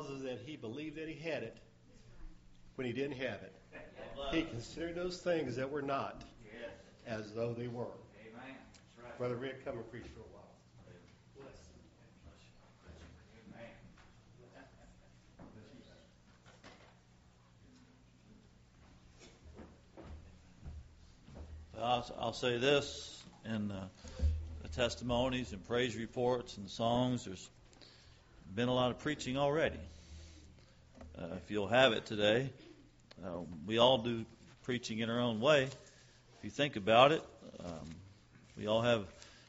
tells us that he believed that he had it when he didn't have it. He considered those things that were not as though they were. Brother Rick, come and preach for a while. I'll say this in the testimonies and praise reports and songs. There's been a lot of preaching already. If you'll have it today, we all do preaching in our own way. If you think about it, we all have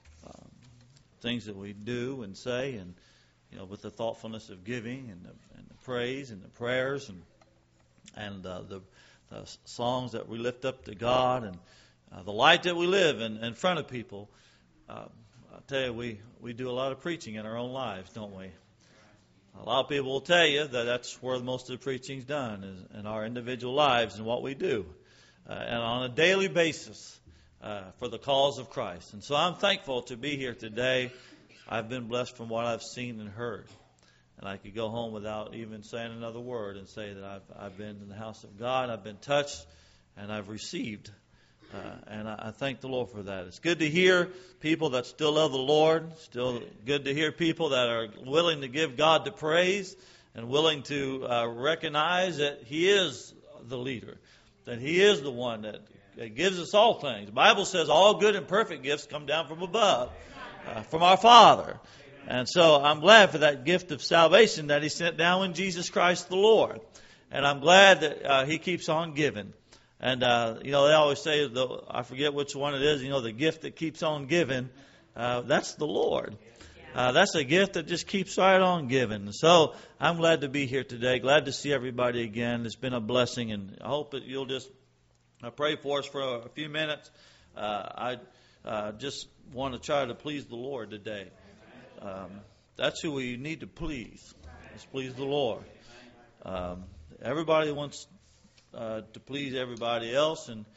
things that we do and say, and with the thoughtfulness of giving and the praise and the prayers and the songs that we lift up to God and the light that we live in front of people. I'll tell you, we do a lot of preaching in our own lives, don't we? A lot of people will tell you that that's where most of the preaching is done, is in our individual lives and what we do, and on a daily basis for the cause of Christ. And so I'm thankful to be here today. I've been blessed from what I've seen and heard. And I could go home without even saying another word and say that I've been in the house of God, I've been touched, and I've received. And I thank the Lord for that. It's good to hear people that still love the Lord. Still good to hear people that are willing to give God the praise and willing to recognize that He is the leader, that He is the one that gives us all things. The Bible says all good and perfect gifts come down from above, from our Father. And so I'm glad for that gift of salvation that He sent down in Jesus Christ the Lord. And I'm glad that He keeps on giving. And, they always say, I forget which one it is, the gift that keeps on giving, that's the Lord. That's a gift that just keeps right on giving. So I'm glad to be here today, glad to see everybody again. It's been a blessing, and I hope that you'll just pray for us for a few minutes. I just want to try to please the Lord today. That's who we need to please. Let's please the Lord. Everybody wants to please everybody else, and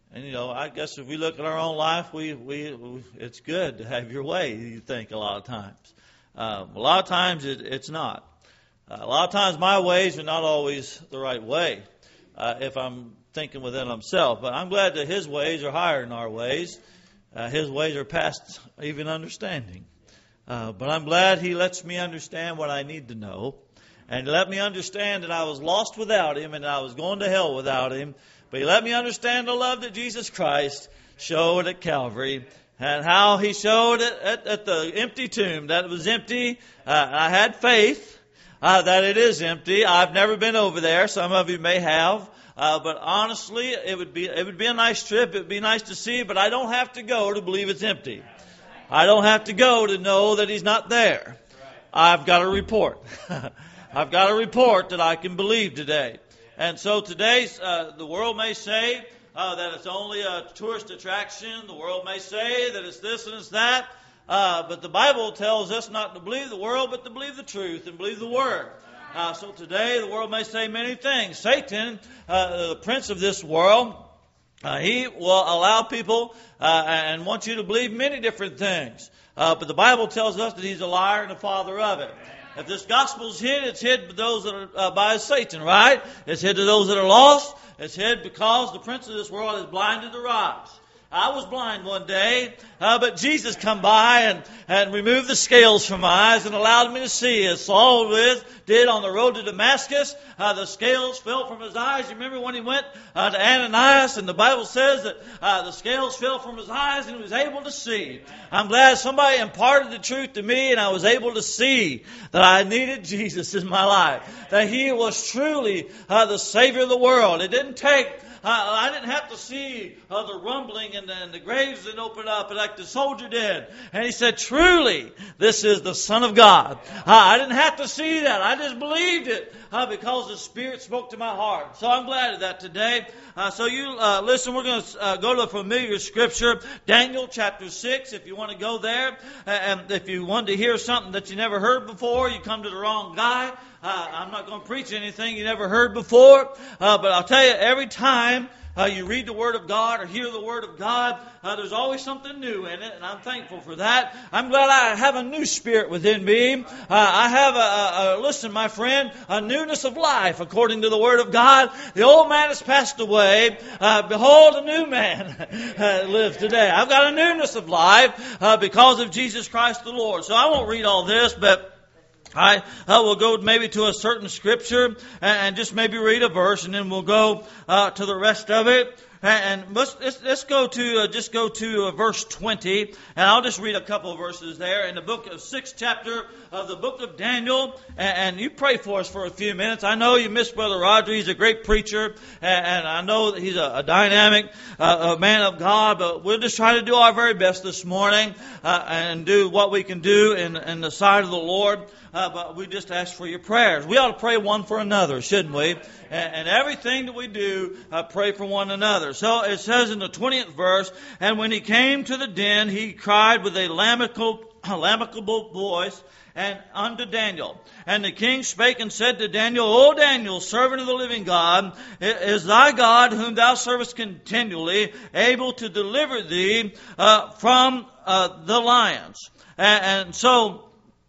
I guess if we look at our own life, we it's good to have your way. You think a lot of times, a lot of times it's not. A lot of times my ways are not always the right way if I'm thinking within myself. But I'm glad that His ways are higher than our ways. His ways are past even understanding. But I'm glad He lets me understand what I need to know. And let me understand that I was lost without Him and I was going to hell without Him. But He let me understand the love that Jesus Christ showed at Calvary and how He showed it at the empty tomb. That it was empty. I had faith that it is empty. I've never been over there. Some of you may have. But honestly, it would be a nice trip. It would be nice to see, but I don't have to go to believe it's empty. I don't have to go to know that He's not there. I've got a report. I've got a report that I can believe today. And so today, the world may say that it's only a tourist attraction. The world may say that it's this and it's that. But the Bible tells us not to believe the world, but to believe the truth and believe the Word. So today, the world may say many things. Satan, the prince of this world, he will allow people and want you to believe many different things. But the Bible tells us that he's a liar and the father of it. If this gospel's hid, it's hid to those that are by Satan, right? It's hid to those that are lost. It's hid because the prince of this world has blinded their eyes. I was blind one day, but Jesus come by and removed the scales from my eyes and allowed me to see. As Saul did on the road to Damascus, the scales fell from his eyes. You remember when he went to Ananias, and the Bible says that the scales fell from his eyes and he was able to see. I'm glad somebody imparted the truth to me, and I was able to see that I needed Jesus in my life, that He was truly the Savior of the world. It didn't take I didn't have to see the rumbling and the graves that opened up like the soldier did. And he said, truly, this is the Son of God. I didn't have to see that. I just believed it because the Spirit spoke to my heart. So I'm glad of that today. So you listen, we're going to go to a familiar scripture, Daniel chapter 6, if you want to go there. And if you want to hear something that you never heard before, you come to the wrong guy. I'm not going to preach anything you never heard before, but I'll tell you, every time you read the Word of God or hear the Word of God, there's always something new in it, and I'm thankful for that. I'm glad I have a new spirit within me. I have listen, my friend, a newness of life according to the Word of God. The old man has passed away. Behold, a new man lives today. I've got a newness of life because of Jesus Christ the Lord. So I won't read all this, but I will go maybe to a certain scripture and just maybe read a verse, and then we'll go to the rest of it. And let's go to verse 20, and I'll just read a couple of verses there in the book of 6th chapter of the book of Daniel. And you pray for us for a few minutes. I know you miss Brother Roger. He's a great preacher, and I know that he's a dynamic man of God. But we'll just try to do our very best this morning and do what we can do in the sight of the Lord. But we just ask for your prayers. We ought to pray one for another, shouldn't we? And everything that we do, pray for one another. So it says in the 20th verse, and when he came to the den, he cried with a lamentably voice and unto Daniel. And the king spake and said to Daniel, O Daniel, servant of the living God, is thy God, whom thou servest continually, able to deliver thee from the lions? And so,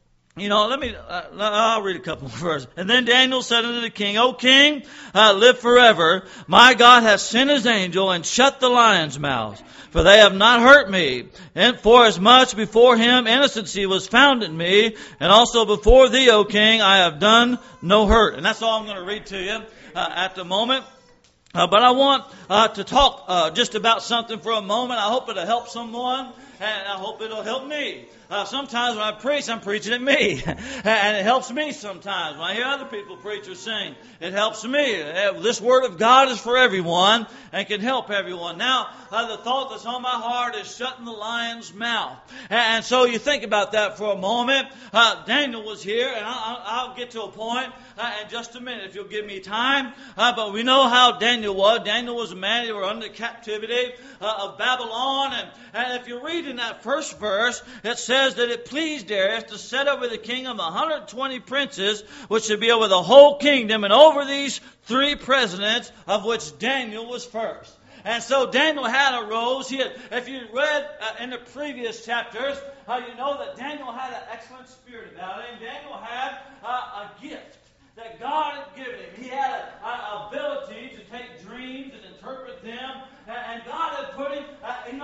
I'll read a couple of verses. And then Daniel said unto the king, O king, live forever. My God hath sent his angel and shut the lions' mouths, for they have not hurt me. And for as much before him innocency was found in me, and also before thee, O king, I have done no hurt. And that's all I'm going to read to you at the moment. But I want to talk just about something for a moment. I hope it'll help someone, and I hope it'll help me. Sometimes when I preach, I'm preaching at me. And it helps me sometimes. When I hear other people preach or sing, it helps me. This Word of God is for everyone and can help everyone. Now, the thought that's on my heart is shutting the lion's mouth. And so you think about that for a moment. Daniel was here, and I'll get to a point in just a minute if you'll give me time. But we know how Daniel was. Daniel was a man who was under captivity of Babylon. And if you read in that first verse, it says that it pleased Darius to set over the kingdom 120 princes, which should be over the whole kingdom, and over these 3 presidents, of which Daniel was first. And so Daniel had a rose. If you read in the previous chapters, you know that Daniel had an excellent spirit about him. Daniel had a gift that God had given him. He had an ability to take dreams and interpret them. And God had put him,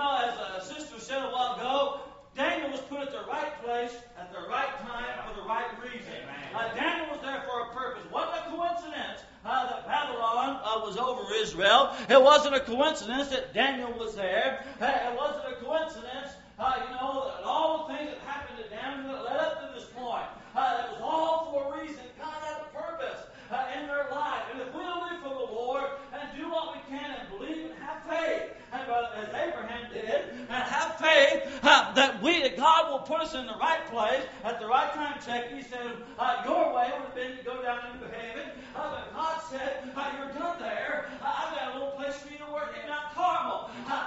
as a sister said a while ago, Daniel was put at the right place at the right time for the right reason. Daniel was there for a purpose. It wasn't a coincidence that Babylon was over Israel. It wasn't a coincidence that Daniel was there. It wasn't a coincidence, that all the things that happened to Daniel that led up to this point. It was all for a reason. God had a purpose in their life. And if we'll live for the Lord and do what we can and believe and have faith, and as Abraham did, and have faith that God will put us in the right place at the right time. Check. He said, your way would have been to go down into heaven. But God said, you're done there. I've got a little place for you to work in Mount Carmel.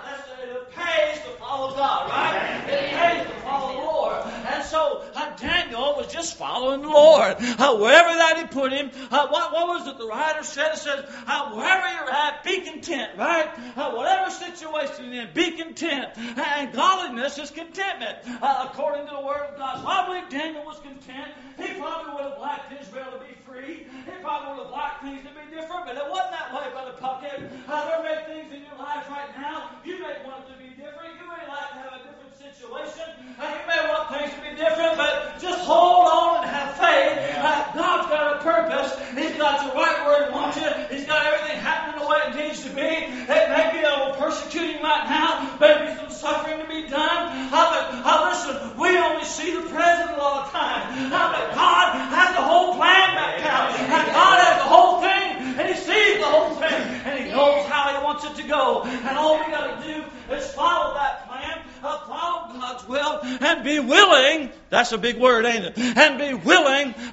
It pays to follow God, right? It pays to follow the Lord. And so Daniel was just following the Lord. Wherever that he put him, what was it the writer said? It said, wherever you're at, be content, right? Whatever situation you're in, be content. And godliness is contentment, according to the Word of God. So I believe Daniel was content. He probably would have liked Israel to be free. He probably would have liked things to be different, but it wasn't that way, Brother Puckett. There may be things in your life right now, you may want it to be different. You may like to have a different situation. You may want things to be different, but just hold on and have faith. God's got a purpose. He's got the right where He wants you. He's got everything happening the way it needs to be. It may be a little persecuting right now. Maybe some suffering to be done. Listen, we only see the present a lot of times. But God has the whole plan back out. And God has the whole thing. And He sees the whole thing. And He knows how He wants it to go. And all we got to do is follow that plan. Follow God's will and be willing. That's a big word, ain't it? And be willing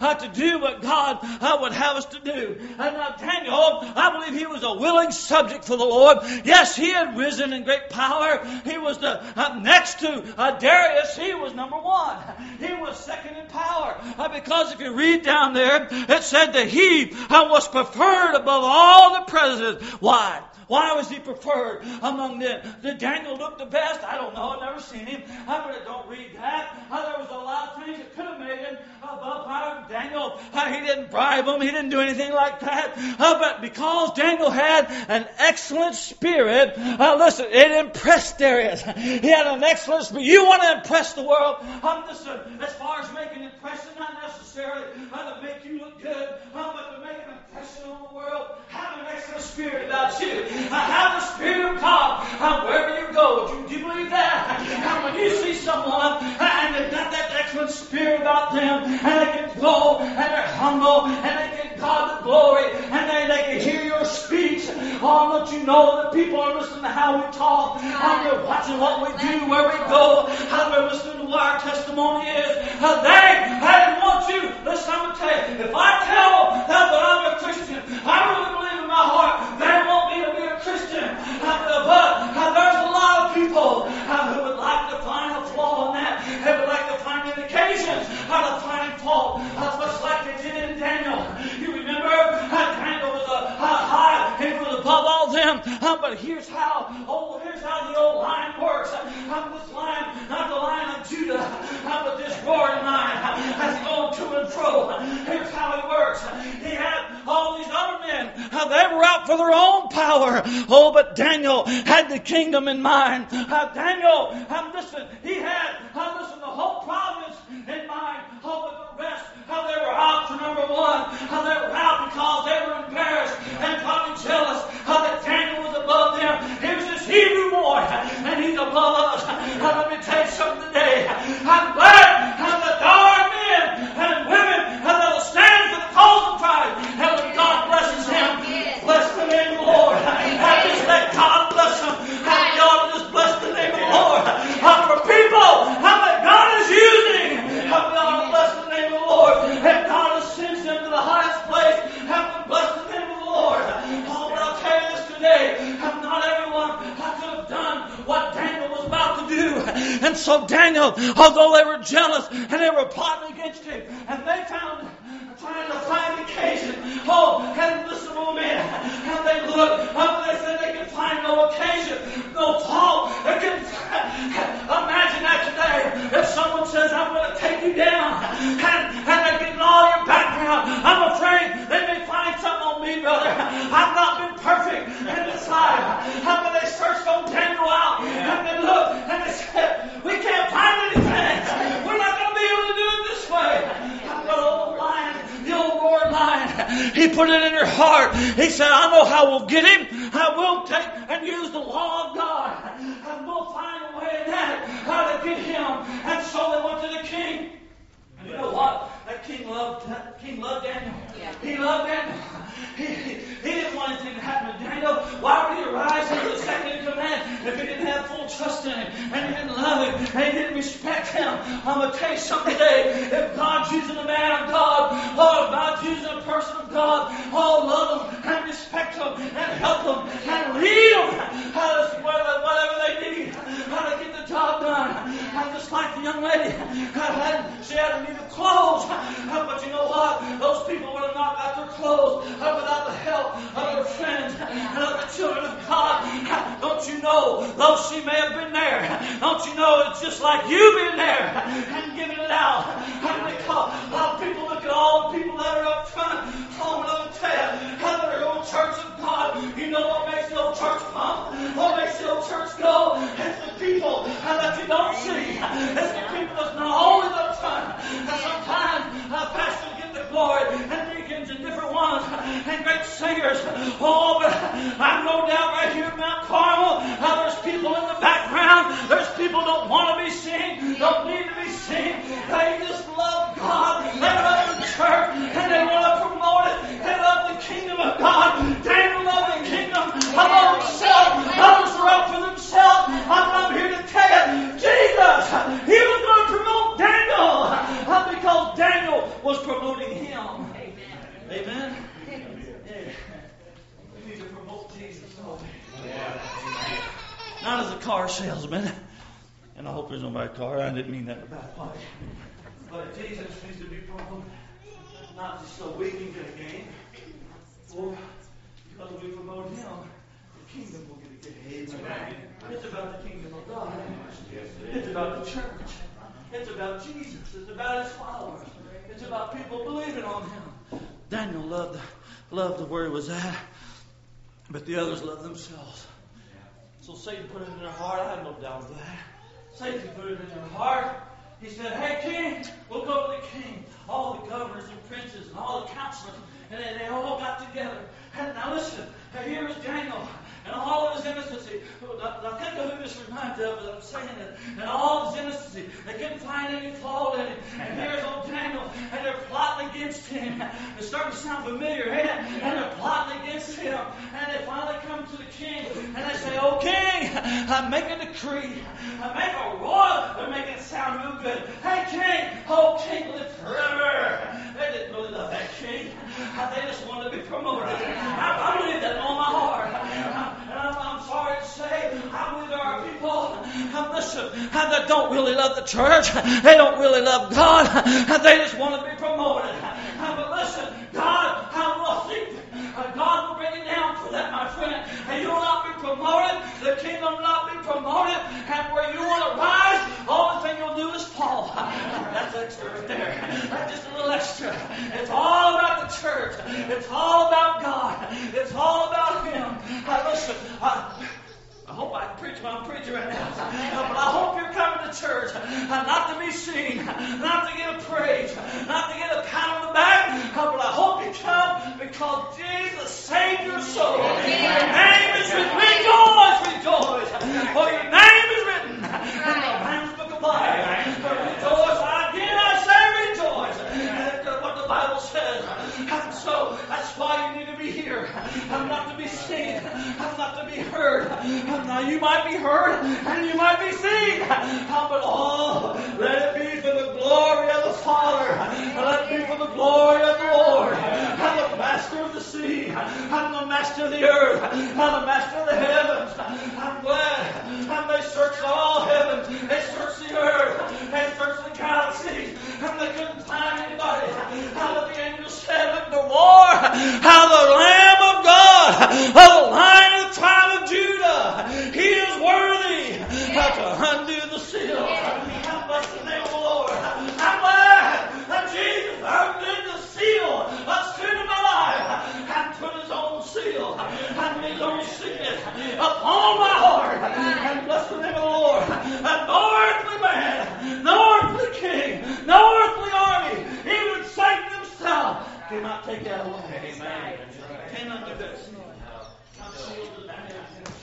to do what God would have us to do. And now Daniel, I believe he was a willing subject for the Lord. Yes, he had risen in great power. He was next to Darius. He was number one. He was second in power. Because if you read down there, it said that he was preferred above all the presidents. Why? Why was he preferred among them? Did Daniel look the best? I don't know. I've never seen him. I really don't read that. There was a lot of things that could have made him above power. Daniel, he didn't bribe him. He didn't do anything like that. But because Daniel had an excellent spirit, listen, it impressed Darius. He had an excellent spirit. You want to impress the world? Listen, as far as making an impression, not necessarily to make you look good, but to make an impression on the world. Have an excellent spirit about you. Have the Spirit of God wherever you go. Do you believe that? And when you see someone and they've got that excellent spirit about them, and they can go and they're humble and they give God the glory and they can hear your speech, don't you know that people are listening to how we talk, they're watching what we do, where we go, how they're listening to what our testimony is. They want you. Listen, I'm going to tell you, if I tell them that I'm a Christian, I really believe in my heart they want me to be a Christian. But there's a lot of people who would like to find a flaw in that. They would like to find indications to find fault. Much like they did in Daniel. You remember Daniel was high, he was above all them. But here's how the old lion works. This lion, not the lion of Judah, but this roaring lion has gone to and fro. Here's how he works. He had all these other men. They were out for their own power. But Daniel had the kingdom in mind. Daniel, listen, he had, the whole province in mind. But the rest, they were out for number one. They were out because they were embarrassed and probably jealous that Daniel was above them. He was this Hebrew boy, and he's above us. Let me tell you something today. I'm glad that there are men and women that will stand for the cause of Christ. And when God blesses him, bless the name of the Lord. Just let God bless him. You ought to just bless the name of the Lord. For people that God is using, we ought to bless the name of the Lord. And God ascends them to the highest place. Have to bless the name of the Lord. But I'll tell you this today. Not everyone could have done what Daniel was about to do. And so Daniel, although they were jealous and they were plotting against him, and they trying to find occasion. And listen to me. And they look, they said they could find no occasion, no fault. Imagine that today. If someone says, I'm going to take you down, and they're getting all your background, I'm afraid they may find something on me, brother. I've not been perfect in this life. But they searched on Daniel out, and they looked, and they said, we can't find anything. We're not going to be able to do it this way. The old roaring lion, he put it in her heart. He said, I know how we'll get him. I will take and use the law of God. And we'll find a way in that, how to get him. And so they went to the king. And you know what? That king loved Daniel. Yeah. He loved Daniel. He didn't want anything to happen to Daniel. Why would he arise as the second in command if he didn't have full trust in him, and he didn't love him, and he didn't respect him? I'm going to tell you something today. If God's using a man of God, or if God's using a person of God, love him and respect him and help him and lead them whatever they need, how to get the job done. Just like the young lady, she had to need the clothes, but you know what? Those people would have not got their clothes without the help of their friends and of the children of God. Don't you know, though she may have been there, don't you know it's just like you being there and giving it out. A lot of people look at all the people that are up front. Let me tell you, how they're old church of God. You know what makes the old church pump? What makes the old church go? It's the people that you don't see. It's the people that's not always up front. And sometimes pastors get the glory and deacons and different ones and great singers. But I've no doubt right here at Mount Carmel, there's people in the background. There's people don't want to be seen, don't need to be seen. They just love God. They love the church and they want to promote it. They love the kingdom of God. Daniel loved the kingdom of himself. Others are out for themselves. I'm here to tell you, Jesus, he was going to promote Daniel because Daniel was promoting him. car salesman. And I hope there's nobody car. I didn't mean that in a bad way. But Jesus needs to be promoted. Not just so we can get a gain. Or because we promote Him, the kingdom will get a gain. It's about the kingdom of God. It's about the church. It's about Jesus. It's about His followers. It's about people believing on Him. Daniel loved where he was at, but the others loved themselves. So Satan put it in their heart. I have no doubt of that. Satan put it in their heart. He said, "Hey, king, we'll go to the king." All the governors and princes and all the counselors, and they all got together. And now listen, here is Daniel and all of his innocency. Now think of who this reminds of as I'm saying it. And all of his innocency. They couldn't find any flaw in him. And here's old Daniel, and they're plotting against him. It's starting to sound familiar, ain't it? And they're plotting against him. And they finally come to the king, and they say, "Oh, king, I make a decree. I make a royal." They're making it sound real good. "Hey, king, oh, king, live forever." They didn't really love that king. They just wanted to be promoted. I believe that in all my heart. And I'm sorry to say, I believe there are people, that don't really love the church. They don't really love God. They just want to be promoted. But listen, God will bring you down for that, my friend. And you will not be promoted. The kingdom will not be promoted. And where you want to rise, the only thing you'll do is fall. That's extra right there. That's just a little extra. It's all about the church. It's all about God. It's all about Him. Listen, I hope I can preach what I'm preaching right now. But I hope you're coming to church not to be seen, not to get a praise, not to get a pat on the back, but I hope you come because Jesus saved your soul. Your name is written. Rejoice, rejoice. For your name is written in the Lamb's Book of Life. Rejoice. Again I say rejoice. That's what the Bible says. And so that's why you need to be here. I'm not to be seen. I'm not to be heard. Now you might be heard and you might be seen. But let it be for the glory of the Father. Let it be for the glory of the Lord. I'm the master of the sea. I'm the master of the earth. I'm the master of the heavens. I'm glad. And they searched all heavens. They searched the earth. They searched the galaxies. And they couldn't find anybody. How the angels said, "Look, the war. How the Lamb of God, the Lion of the tribe of Judah, He is worthy to undo the seal." I bless the name of the Lord. I'm glad that Jesus undid the seal of sin in my life and put His own seal and His own signet upon my heart. And bless the name of the Lord. And no earthly man, no earthly king, no earthly army, even Satan himself cannot take that away. Amen. Cannot do that. I'm sealed to that.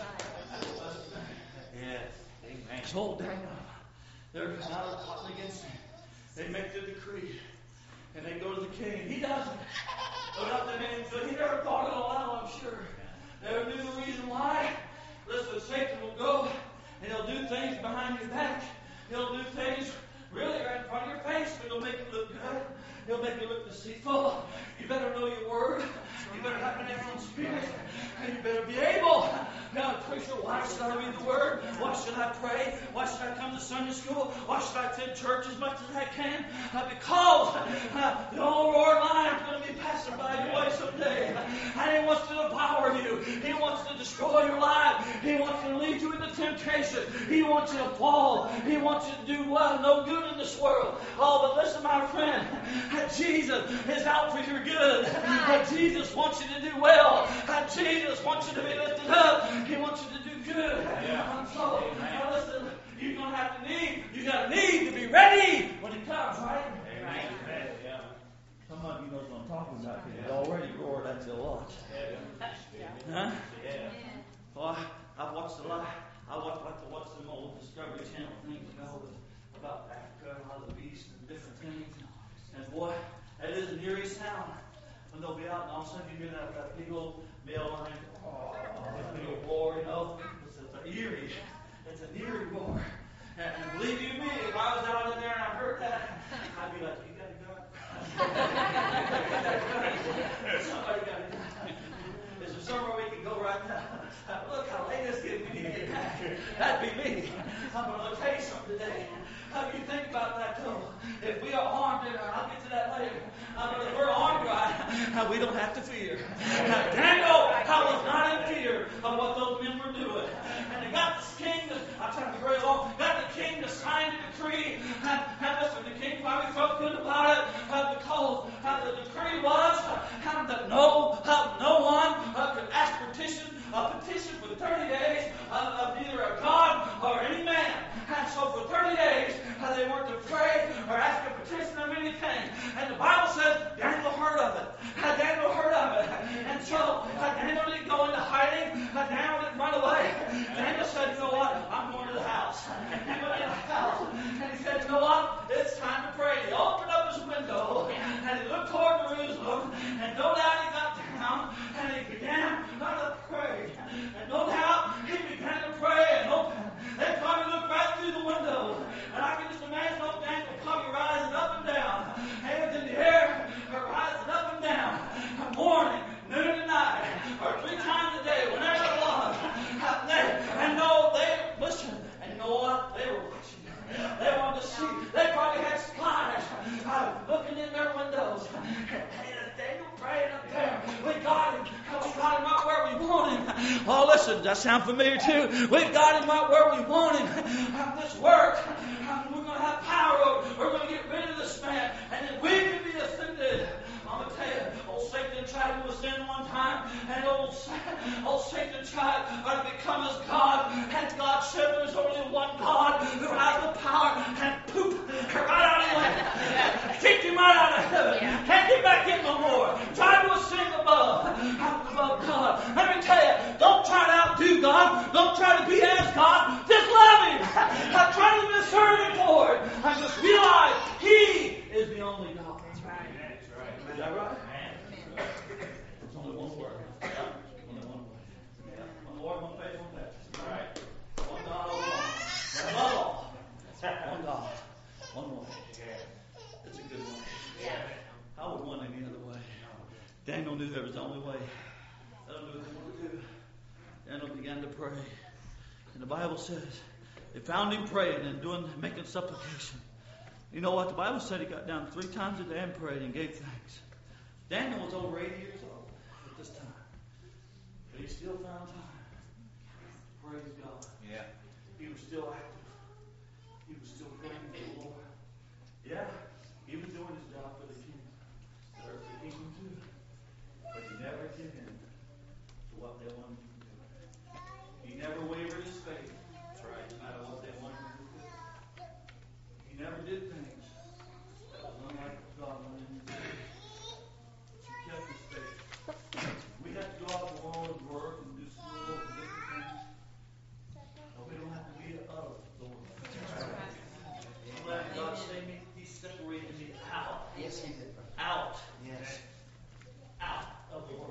Yes. Amen. So Daniel, they're out plotting against him. They make the decree. And they go to the king. He doesn't. He never thought it all out, I'm sure. Never knew the reason why. Listen, Satan will go and he'll do things behind your back. He'll do things really right in front of your face, but he'll make it look good. He'll make you look deceitful. You better know your word. You better have an excellent spirit. And you better be able. Now, preacher, why should I read the word? Why should I pray? Why should I come to Sunday school? Why should I attend church as much as I can? Because the old roaring lion is going to be passing by your way someday. And he wants to devour you. He wants to destroy your life. He wants to lead you into temptation. He wants you to fall. He wants you to do no good in this world. Oh, but listen, my friend. Jesus is out for your good. Jesus wants you to do well. Jesus wants you to be lifted up. He wants you to do good. And so, now listen, you're going to have to need. You got to need to be ready when it comes, right? Amen. Some of you know what I'm talking about. You already roared at you a lot. Huh? Well, I've watched a lot. I like to watch some old Discovery Channel things about Africa and all the beasts and different things. And boy, that is an eerie sound. When they'll be out and all of a sudden you hear that big old male line, big old roar, It's an eerie. It's an eerie roar. And believe you me, if I was out in there and I heard that, I'd be like, you got a gun? Somebody got a gun. Is there somewhere we can go right now? Look how late it's getting. We need to get back here. That'd be day. You think about that, though. If we are armed, and I'll get to that later. But if we're armed right, we don't have to fear. Daniel was not in fear of what those men were doing. And they got the king, I'm trying to hurry along, got the king to sign the decree. And listen, the king probably felt good about it because the decree was that no one could ask a petition for 30 days of neither a God or any man. And so for 30 days, they weren't to pray or ask a petition of anything. And the Bible says Daniel heard of it. Daniel heard of it. And so Daniel didn't go into hiding. Daniel didn't run away. Daniel said, you know what? I'm going to the house. He went in the house. And he said, you know what? It's time to pray. He opened up his window and he looked toward Jerusalem. And no doubt he got down and he began to pray. And no doubt he began to pray and open. They probably looked right through the window. And I can just imagine old Daniel probably rising up and down. Hands in the air, rising up and down. Morning, noon, and night, or 3 times a day, whenever it was. And no, they listen. And you know what? They were watching. They wanted to see. They probably had spies looking in their windows. And Daniel praying up there. We got him. We got him right where we want him. Oh, listen, does that sound familiar too? We got him right where we want him. This work. We're going to have power. We're going to get rid of this man. And then we can be ascended. I'm going to tell you, old Satan tried to ascend one time, and old Satan tried to become as God, and God said there's only one God who has the power, and poop right out of heaven. Kicked him right out of heaven. Can't get back in no more. Try to ascend above God. Let me tell you, don't try to outdo God. Don't try to be as God. Just love Him. Try to be serving for it. And just realize He is the only God. Is that right? It's only one word. Only one word. One Lord, one faith, one baptism. Right. One God, one law. One God, one way. It's a good one. I would want any other way. Daniel knew there was only way. Daniel knew what to do. Daniel began to pray. And the Bible says they found him praying and making supplication. You know what? The Bible said he got down 3 times a day and prayed and gave thanks. Daniel was over 80 years old at this time. But he still found time. Praise God. Yeah. He was still active. He was still praying to the Lord. Yeah, he was doing his job for the kingdom. The earthly kingdom too. But he never gave in to what they wanted him to do. He never wavered his faith. That's right. No matter what they wanted him to do. He never did things that was unlike what God wanted him to do. He kept his faith. We have to go out in the world and work and do school and different things. But we don't have to be of the world. I'm glad God saved me. He separated me out. Yes, He did. Out. Yes. Out of the world.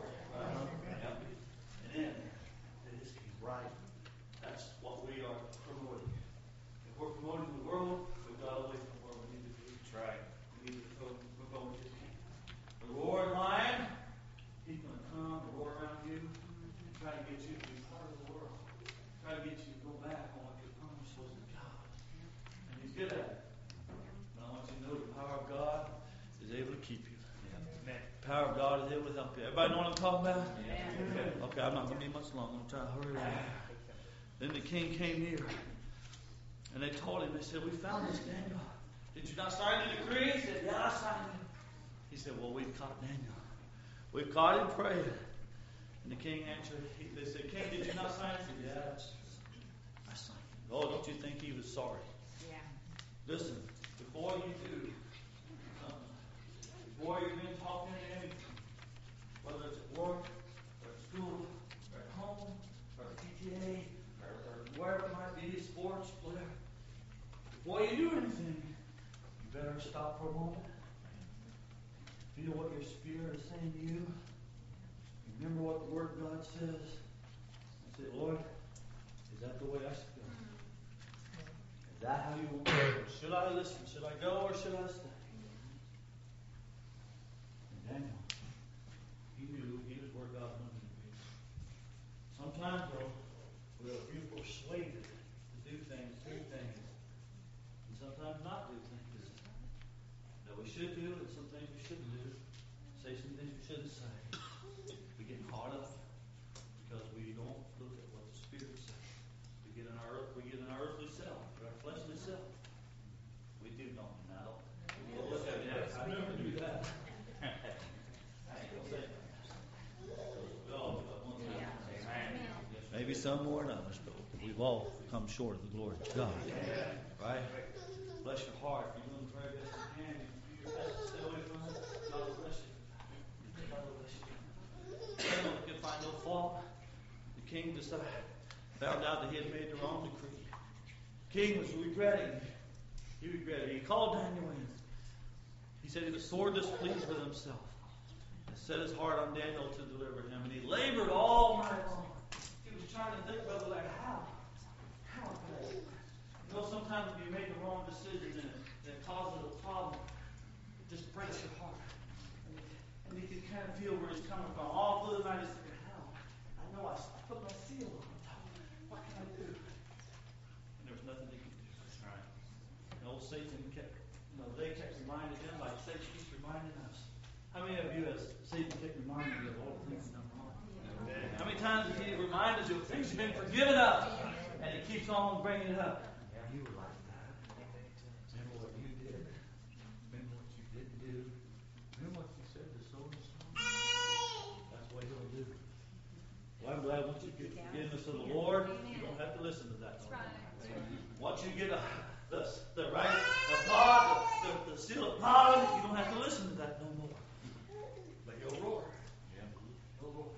And in to His kingdom. Right. That's what we are promoting. If we're promoting the world, we've got away from where we need to be. That's right. We need to promote His kingdom. The roaring lion, he's going to come and roar around you, try to get you to be part of the world. Try to get you to go back on what your promise was to God. And he's good at it. But I want you to know the power of God is able to keep you. The power of God is able to help you. Everybody know what I'm talking about? Yeah. Okay, I'm not going to be much longer. I'm going to try to hurry along. Then the king came near. And they told him, they said, we found this Daniel. Did you not sign the decree? He said, yeah, I signed it. He said, well, we've caught Daniel. We've caught him praying. And the king answered, they said, King, did you not sign it? He said, yes, I signed it. Oh, don't you think he was sorry? Yeah. Listen, before you do something, before you've been talking to anything, whether it's at work, or at school, or at home, or at PTA, or wherever it might be, sports, whatever, before you do anything, you better stop for a moment. Feel what your spirit is saying to you. Remember what the Word of God says. And say, Lord, is that the way I should go? Is that how you want me to go? Should I listen? Should I go or should I stay? And Daniel, he knew he was where God wanted him to be. Sometimes, though, we're persuaded to do things Maybe some more than others, but we've all come short of the glory of God. Right? Bless your heart. If you're doing the very best you can, you do your best to stay away from it. God will bless you. God will bless you. Daniel could find no fault. The king found out that he had made the wrong decree. The king was regretting. He regretted. He called Daniel in. He said he was sore displeased with himself. And set his heart on Daniel to deliver him. And he labored all night long. He was trying to think, brother, like, how can I do that? You know, sometimes if you make the wrong decision and it causes a problem, it just breaks your heart. And you can kind of feel where he's coming from. All through the night, he's thinking, how? I know I put my seal on it. What can I do? And there was nothing he could do. Right. And old Satan they kept reminding him, like Satan keeps reminding us. How many of you, as Satan kept reminding you of all the things you've done wrong? How many times has he reminded you of things you've been forgiven of? And he keeps on bringing it up. You were like that. Remember what you did. Remember what you didn't do. Remember what you said to so and so. That's what he'll do. Well, I'm glad once you get the forgiveness of the Lord, you don't have to listen to that. Once you get the right of God, the seal of God, you don't have to listen to that no more. But you'll roar. You'll roar.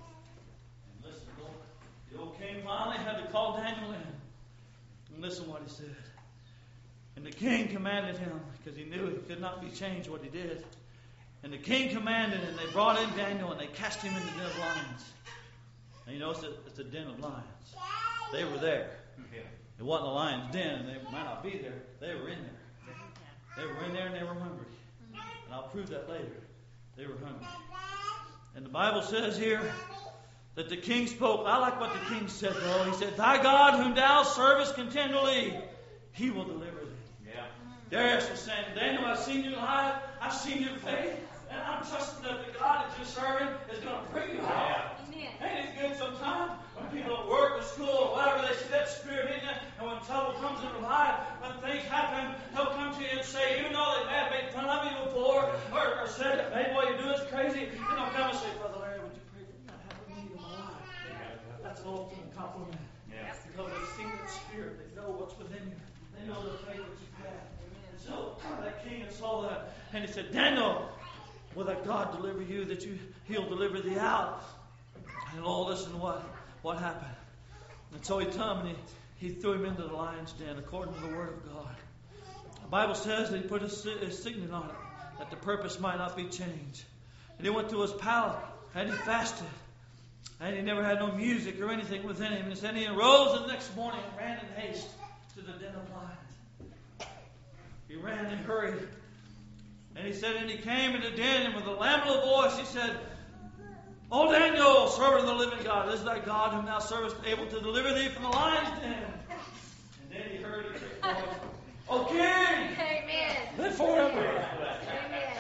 And listen, the old king finally had to call Daniel in. And listen what he said. And the king commanded him, because he knew he could not be changed what he did. And the king commanded, and they brought in Daniel, and they cast him in the den of lions. And you know, it's a den of lions. They were there. It wasn't a lion's den, and they might not be there. They were in there. They were in there, and they were hungry. And I'll prove that later. They were hungry. And the Bible says here that the king spoke. I like what the king said, though. He said, "Thy God, whom thou servest continually, he will deliver thee." Yeah. Darius was saying, "Daniel, I've seen you live. I've seen your faith. And I'm trusting that the God that you're serving is going to bring you out." Ain't it good sometimes when people at work or school or whatever, they see that spirit in you, and when trouble comes in their life, when things happen, they'll come to you and say, even though they may have made fun of you before, or said, "Hey, what you're doing is crazy," and they'll come and say, "Brother Larry, would you pray for me? I have a need in my life." That's an ultimate compliment. Because they've seen that spirit, they know what's within you, they know the faith that you've had. And so that king had saw that, and he said, "Daniel, will that God deliver you, that he'll deliver thee out?" And all listen to what happened. And so he come and he threw him into the lion's den according to the word of God. The Bible says that he put a signet on it, that the purpose might not be changed. And he went to his palace and he fasted. And he never had no music or anything within him. And then he arose the next morning and ran in haste to the den of lions. He ran and hurried. And he said, and he came into the den, and with a lamentable voice he said, "O Daniel, servant of the living God, is thy God whom thou servest able to deliver thee from the lion's den?" And then he heard a great voice, "O King, Amen. live forever." Amen.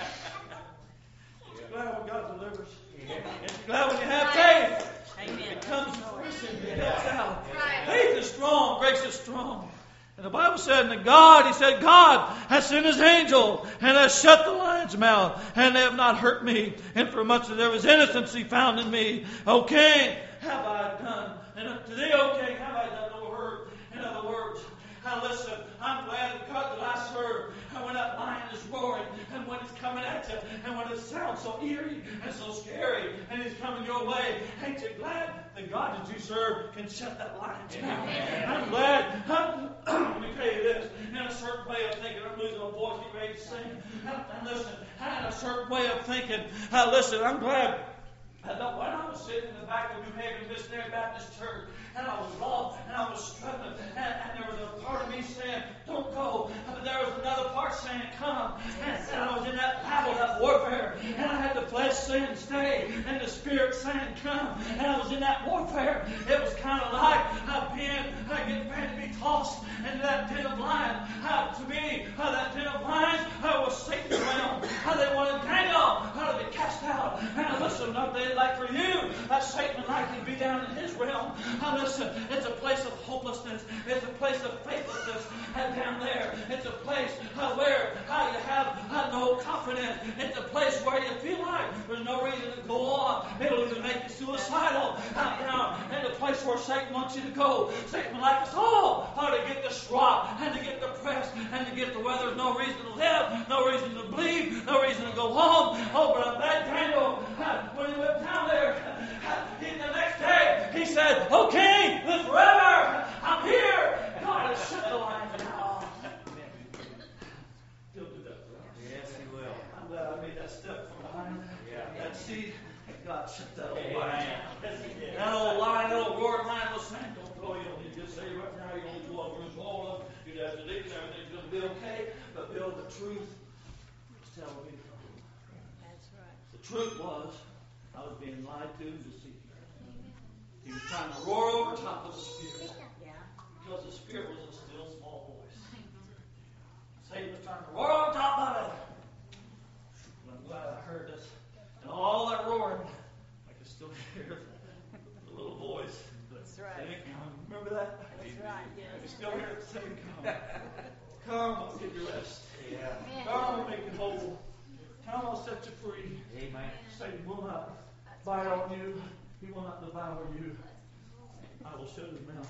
Aren't you glad when God delivers? Aren't you glad when you have faith? Amen. It comes to fruition. It helps out. Right. Faith is strong. Grace is strong. And the Bible said, and God has sent his angel and has shut the lion's mouth, and they have not hurt me. And for much that there was innocency found in me, O King, have I done? And unto thee, O King, have I done no hurt? In other words, listen, I'm glad the God that I serve, and when that lion is roaring, and when he's coming at you, and when it sounds so eerie and so scary, and he's coming your way, ain't you glad the God that you serve can shut that lion's mouth? I'm glad. Let me tell you this, in a certain way of thinking, I'm losing my voice, get ready to sing. And listen, in a certain way of thinking, listen, I'm glad. When I was sitting in the back of New Haven Missionary Baptist Church, and I was lost, and I was struggling, and there was a part of me saying, "Don't go," but there was another part saying, "Come." And I was in that battle, that warfare, and I had the flesh saying, "Stay," and the spirit saying, "Come." And I was in that warfare. It was kind of like getting ready to be tossed into that den of lions. To me, that den of lions was Satan's realm. They wanted Daniel to be cast out. And listen, like for you, Satan would like you to be down in his realm. Listen, it's a place of hopelessness. It's a place of faithlessness. And down there, it's a place where you have no confidence. It's a place where you feel like there's no reason to go on. It'll even make you suicidal. Down in the place where Satan wants you to go. Satan would like us all to get distraught and to get depressed and to get to where there's no reason to live, no reason to believe, no reason to go home. Oh, but I'm glad Daniel, when he went down there, the next day, he said, "Okay, live forever. I'm here." God has shut the lions down. He'll do that for us. Yes, He will. I'm glad I made that step from behind that seat. God shut that old Amen. lion down. That old lion, that old roaring lion was saying, "Don't go, you only just say right now you're only 12 years old. You'd have to leave and everything's going to be okay." But Bill, the truth was telling me the truth. That's right. The truth was, I was being lied to and deceived. He was trying to roar over top of the Spirit. Yeah. Because the Spirit was a still small voice. Satan was trying to roar on top of it. And I'm glad I heard this. And all that roaring, I could still hear the little voice. That's right. Saying, "Come." Remember that? That's right. I can still hear it saying, "Come. Come, I'll give you rest. Yeah. Come, I'll make you whole. Come, I'll set you free." Amen. Satan will not bite on you. He will not devour you. I will shut his mouth.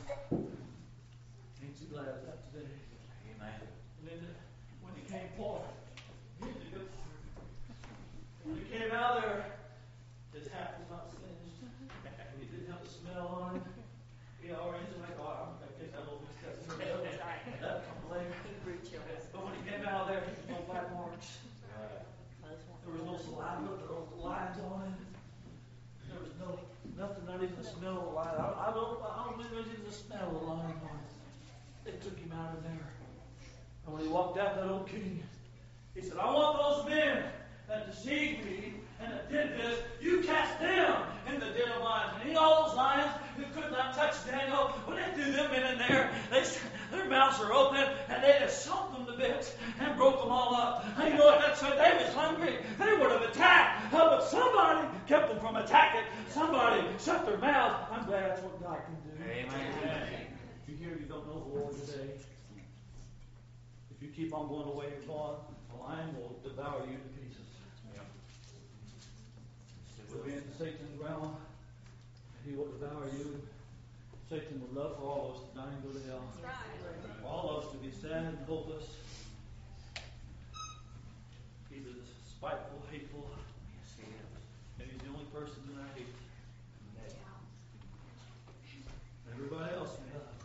Ain't you glad of that today? Amen. And then when he came forward, here's the good part. When he came out there, his hat was not singed. He didn't have the smell on him. He already was like, "Oh, I'm going to get that little bit of stuff." That'll come later. But when he came out there, there was no black marks. There was no saliva. There were no lines on it. There was nothing, not even the smell of the lion. I don't believe there was even the smell of the lion on it. They took him out of there. And when he walked out, that old king, he said, "I want those men that deceived me and that did this, you cast them in the den of lions." And you know all those lions who could not touch Daniel, when they threw them in there, their mouths are open and they just chomped them to bits and broke them all up. And you know what that said? They was hungry. They would have attacked. But somebody kept them from attacking. Somebody shut their mouth. I'm glad that's what God can do. Amen. If you hear you don't know the Lord today, if you keep on going the way you're going, the lion will devour you to pieces. We'll be in Satan's realm, and he will devour you. Satan would love for all of us to die and go to hell. For all of us to be sad and hopeless. He's spiteful, hateful, and he's the only person that I hate. Everybody else we love.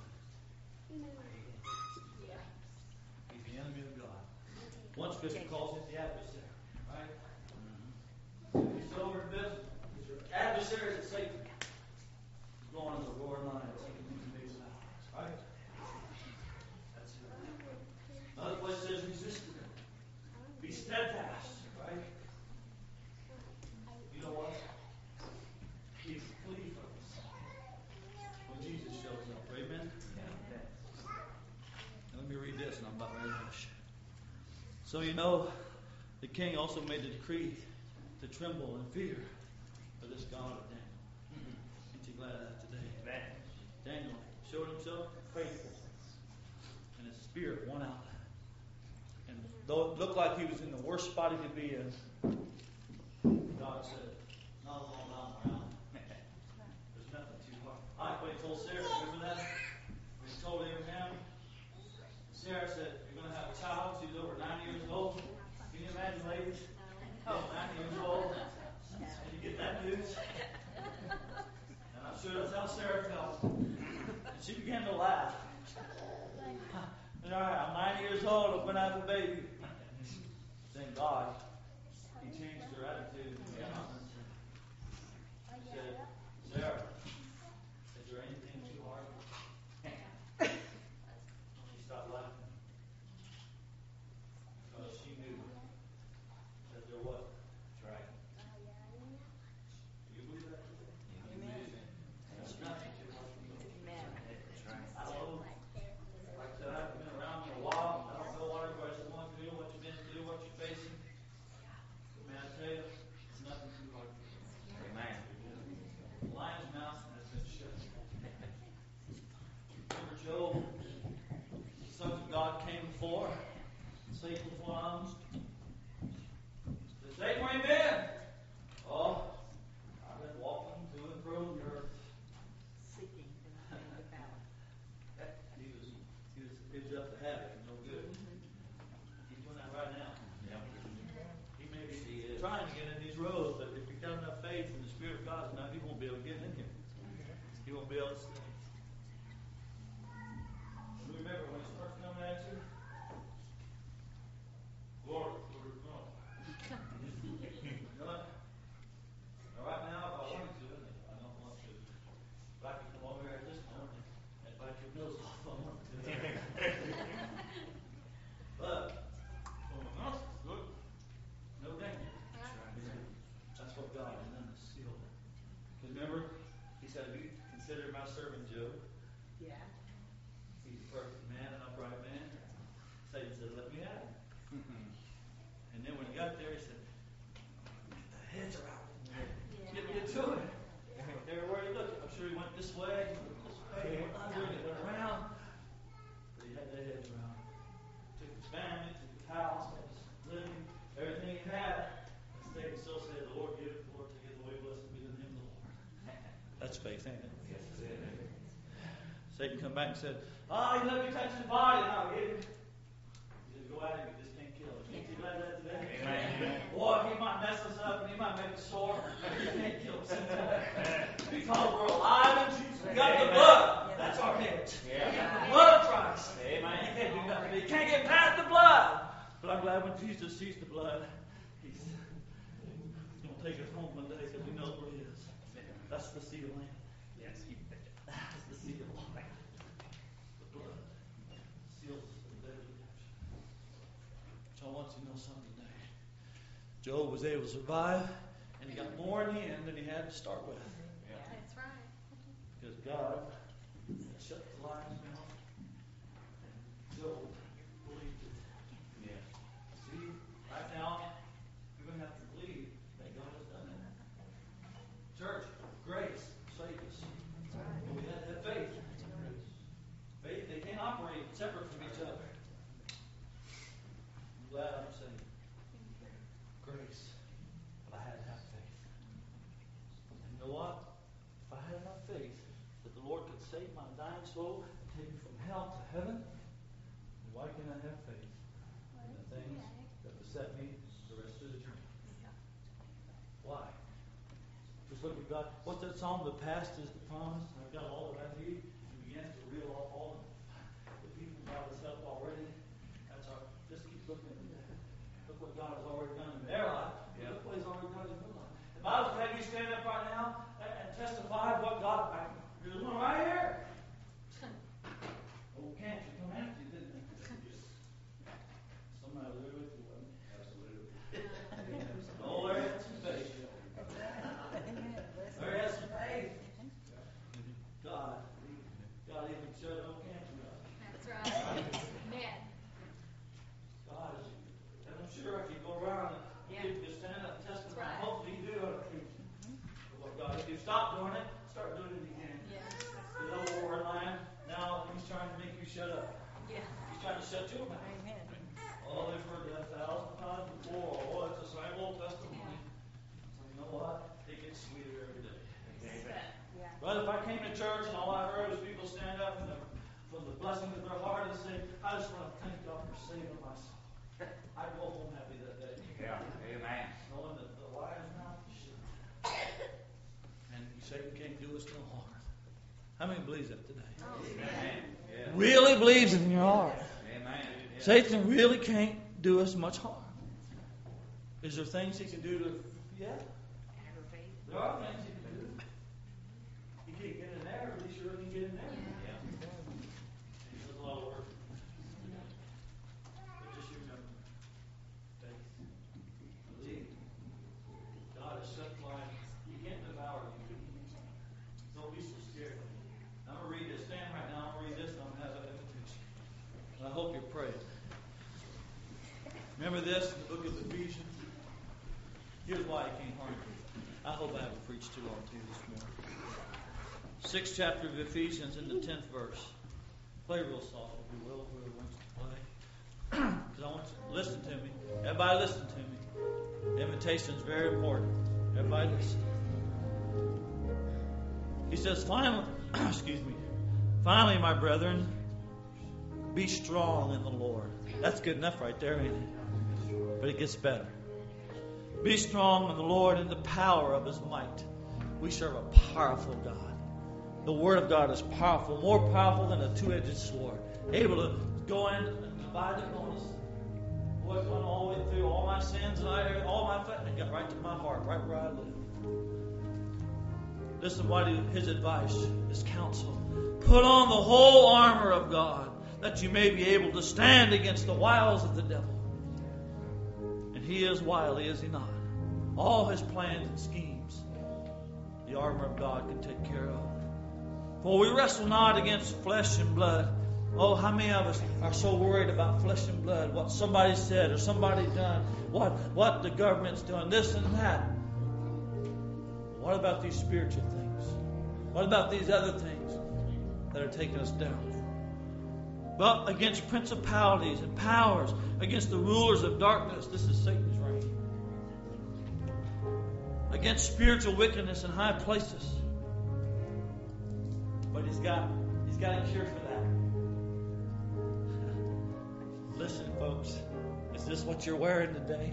He's the enemy of God. One scripture calls it the adversary. Right? He's over in business. Your adversary is Satan. He's going on the roaring lion, seeking whom he may devour. Right? That's it. Another place says resist him. Be steadfast. Right? You know what? He flee from us when Jesus shows up. Amen? Now let me read this, and I'm about ready to hush. So you know, the king also made the decree to tremble and fear for this God of Daniel. Ain't you glad of that today? Amen. Daniel showed himself faithful, and his spirit won out. And though it looked like he was in the worst spot he could be in, God said, "Not as long as I'm around. There's nothing too hard." Like when he told Sarah, remember that? When he told Abraham, Sarah said, "You're going to have a child." She's over 90 years old. Can you imagine, ladies? 90 years old. And you get that news. And I'm sure that's how Sarah felt. And she began to laugh. And, all right, I'm 90 years old. I'm going to have a baby. Thank God. He changed her attitude. She said, "Sarah, is there anything too hard?" She stopped laughing. Because she knew that there was. That's right. Do you believe that today? Amen. There's nothing too hard for God. Amen. That's right. I don't know. Like I said, I haven't been around in a while. I don't know what everybody's going through, what you've been through, what you're facing. But man, I tell you, there's nothing too hard You won't be able to stay. And remember when it starts coming at you, Lord, where are we going? You know what? Now, right now, if I wanted to, and I don't want to, but I could come over here this morning and bite your nose off if I wanted to. But when my mouth is good, no danger. That's what God has done to seal it. Because remember, He said, "Have you considered my servant Job? Yeah. He's a perfect man, an upright man." Satan said, "Let me at him." And then when he got there, he said, "The heads are out. Get me to it." Everywhere he looked, I'm sure he went this way, he went this way, he went under, and he went around. But he had their heads around. Took his family, took his house, his living, everything he had. And Satan still said, "The Lord give it, the Lord take it away, blessed be the name of the Lord." That's faith, ain't it? Yes, it is. Satan come back and said, "You let me touch his body, and I'll give him." He said, "Go at him, you just can't kill him." Can't you let that today? Amen. Boy, he might mess us up, and he might make us sore. You can't kill us. Because we're alive in Jesus. We got the blood. That's our head. We got the blood of Christ. Amen. You can't do nothing. You can't get past the blood. But I'm glad when Jesus sees the blood, he's going to take us home one day because we know where he is. That's the seal, man. Yes. That's the seal. The blood seals the day of redemption. So I want you to know something today. Job was able to survive, and he got more in the end than he had to start with. That's right. Because God shut the lion's mouth, and Job believed it. Yes. See, right now, you're going to have to believe that God has done it. Church, grace saved us. But we had to have faith. Faith, they can't operate separate from each other. I'm glad I'm saying grace, but I had to have faith. And you know what? If I had enough faith that the Lord could save my dying soul and take me from hell to heaven, why can't I have faith in the things that beset me the rest of the journey? Why? Just look at God. What's that song? The past is the promise. I've got all that I need. And begin to reel off all the people God has helped already. That's our. Just keep looking at that. Look what God has already done in their life. Yeah. Look what He's already done in your life. If I was to have you stand up right now and testify of what God, there's one right here. Oh, can't you come after you, didn't you? Somebody there with you, wasn't it? Absolutely. Oh, there had some faith. There had some faith. God even said, "Oh, can't you?" That's right. Amen. God is, and I'm sure I could go around and get you to stand up and testify. That's right. Hopefully you do on occasion. What God, if you stop doing it, start doing it again. Yeah. You know where we're lying? Now He's trying to make you shut up. Yeah. He's trying to shut your mouth. Amen. Oh, they've heard that 1,000 times before. Oh, it's the same old testimony. So you know what? It gets sweeter every day. Yeah. But if I came to church and all I heard was people stand up from the blessing of their heart and say, "I just want to thank God for saving my soul," I'd go home happy that day. Yeah. Amen. Knowing that the lion's mouth is shut. And Satan can't do us no harm. How many believes that today? Amen. Yes. Really believes it in your heart. Amen. Yes. Satan really can't do us much harm. Is there things he can do to? Yeah. Aggravate. There are things he can do. He can't get in there, but he sure can get in there. Yeah. He does a lot of work. But just remember, faith. Believe. God has shut the line. He can't devour you. Don't be so scared. I'm going to read this. Stand right now. I'm going to read this and I'm going to have an invitation. And I hope you're praying. Remember this in the book of Ephesians? Here's why it can't harm you. I hope I haven't preached too long to you this morning. 6th chapter of Ephesians in the 10th verse. Play real soft if you will, whoever wants to play. Because I want you to listen to me. Everybody listen to me. The invitation is very important. Everybody listen. He says, finally, finally, my brethren, be strong in the Lord. That's good enough right there, ain't it? But it gets better. Be strong in the Lord and the power of His might. We serve a powerful God. The Word of God is powerful, more powerful than a two-edged sword. Able to go in and divide it on us. Boy, it went all the way through all my sins and all my fat, and got right to my heart, right where I live. Listen what his advice, his counsel. Put on the whole armor of God, that you may be able to stand against the wiles of the devil. And he is wily, is he not? All his plans and schemes, the armor of God can take care of. For we wrestle not against flesh and blood. Oh, how many of us are so worried about flesh and blood, what somebody said or somebody done, what the government's doing, this and that. What about these spiritual things? What about these other things that are taking us down? But against principalities and powers, against the rulers of darkness, this is Satan's reign. Against spiritual wickedness in high places. But he's got a cure for that. Listen, folks, is this what you're wearing today?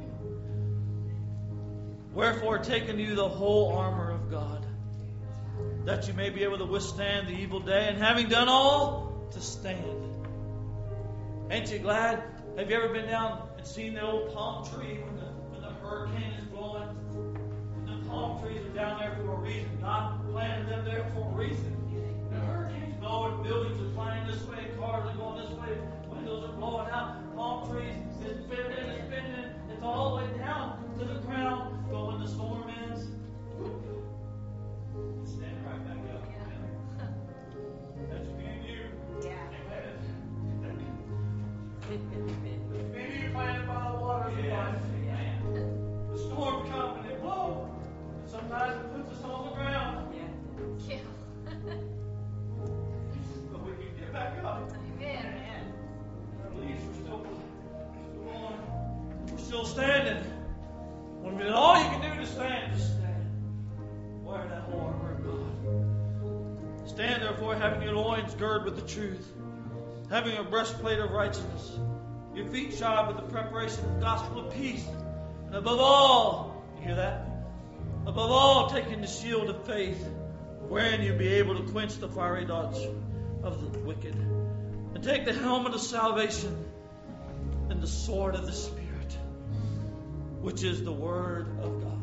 Wherefore, taking you the whole armor of God, that you may be able to withstand the evil day, and having done all, to stand. Ain't you glad? Have you ever been down and seen the old palm tree when the hurricane is blowing? The palm trees are down there for a reason. God planted them there for a reason. The hurricane's blowing, buildings are flying this way, cars are going this way, windows are blowing out, palm trees, it's spinning, it's all the way down to the ground. But when the storm ends, it's standing right back up. That's me and you. Yeah. Me and you planted by the waters of life. The storm comes and it blows. And sometimes it puts us on the ground. Yeah. But we can get back up. Amen. Our leaves are still on. We're still standing. When all you can do to stand, just stand. Wear that whole armor of God. Stand therefore, having your loins girded with the truth, having a breastplate of righteousness, your feet shod with the preparation of the gospel of peace, and above all, you hear that? Above all, taking the shield of faith, wherein you'll be able to quench the fiery darts of the wicked, and take the helmet of salvation and the sword of the Spirit, which is the Word of God.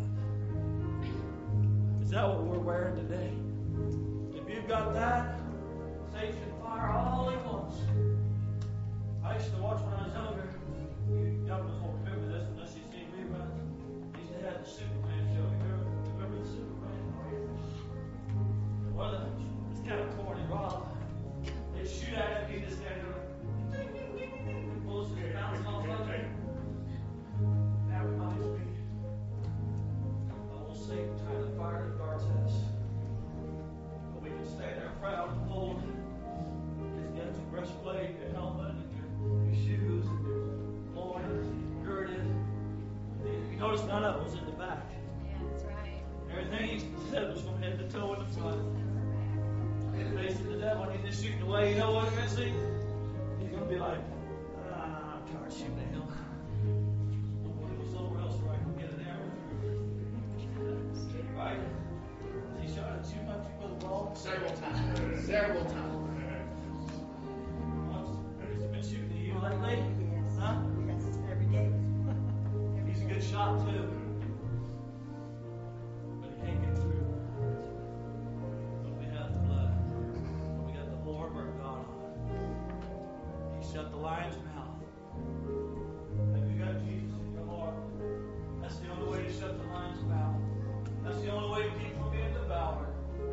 Is that what we're wearing today? If you've got that, Satan can fire all he wants. I used to watch when I was younger. You young ones won't remember this unless you've seen reruns. They used to have the Superman show. You remember the Superman? Well, it's kind of corny, Rob. They shoot at him, he just kind of pulls his bounce off of it. That reminds me of old Satan trying to fire the darts at us. But we can stay there proud and bold. He's got your breastplate, your helmet, and your shoes, and your loins girded. You notice none of it was in the back. Yeah, that's right. Everything he said was from head to toe in the front. And facing the devil, and he's just shooting away. You know what eventually? He's going to be like, I'm tired of shooting at him. Somewhere else where I can get an arrow through. Right? He shot at you, not you with a ball? Several times. Once. He's been shooting at you lately? Yes. Huh? Yes, every day. He's a good shot too. But he can't get through. But we have the blood. We got the whole armor of God on. He shut the lion's mouth. Have you got Jesus in your heart? That's the only way to shut the lion's mouth. That's the only way to keep from being devoured.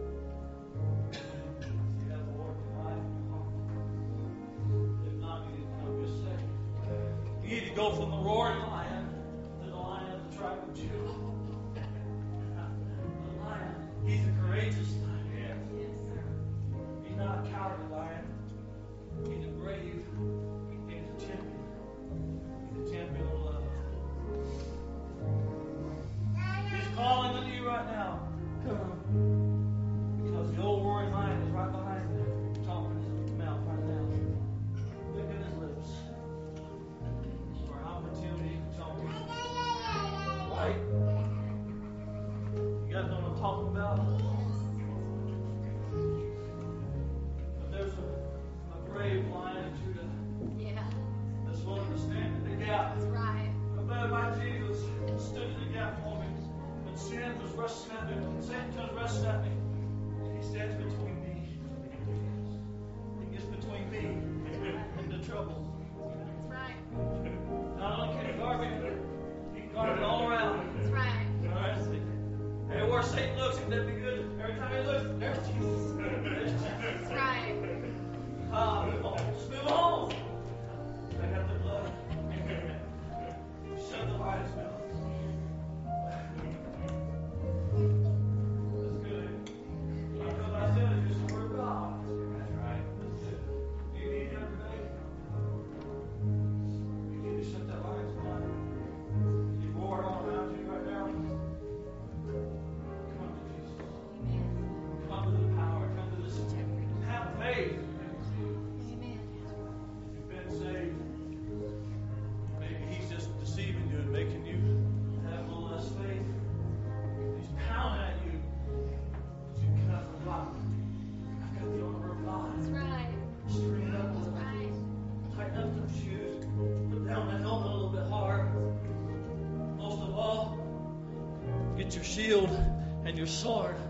You have the Lord in your life in your heart. If not, you need to come just saved. You need to go from the roaring lion to the lion of the tribe of Judah. The lion, he's a courageous lion. Yes, sir. He's not a cowardly lion. He's a brave. He's a champion. He's a champion of love. He's calling on you right now. Come. Because the old roaring lion is right behind you, talking his mouth right now. Licking his lips. For an opportunity to talk to you. Right? You guys know what I'm talking about? comes rushing at me. He stands between me. He gets between me and the trouble. That's right. Not only can he guard me, he can guard it all around. That's right. All right? Everywhere Satan looks, he'll be good. Every time he looks, there's Jesus. There's Jesus. That's right. Move on. Just move on. I got the blood. Shut the lion's mouth. That's good. Because I said it's just the word of God. That's right. That's it. You need him today. You need to shut that lion's mouth. You roar all around you right now. Come to Jesus. Amen. Come to the power. Come to this. Have faith. Amen. You've been saved. Maybe he's just deceiving you and making you have a little less faith. He's pounding at you. But you cannot forget. I've got the armor of God. That's right. String it up a That's little. right. Tighten up those shoes. Put down that helmet a little bit hard. Most of all, get your shield and your sword.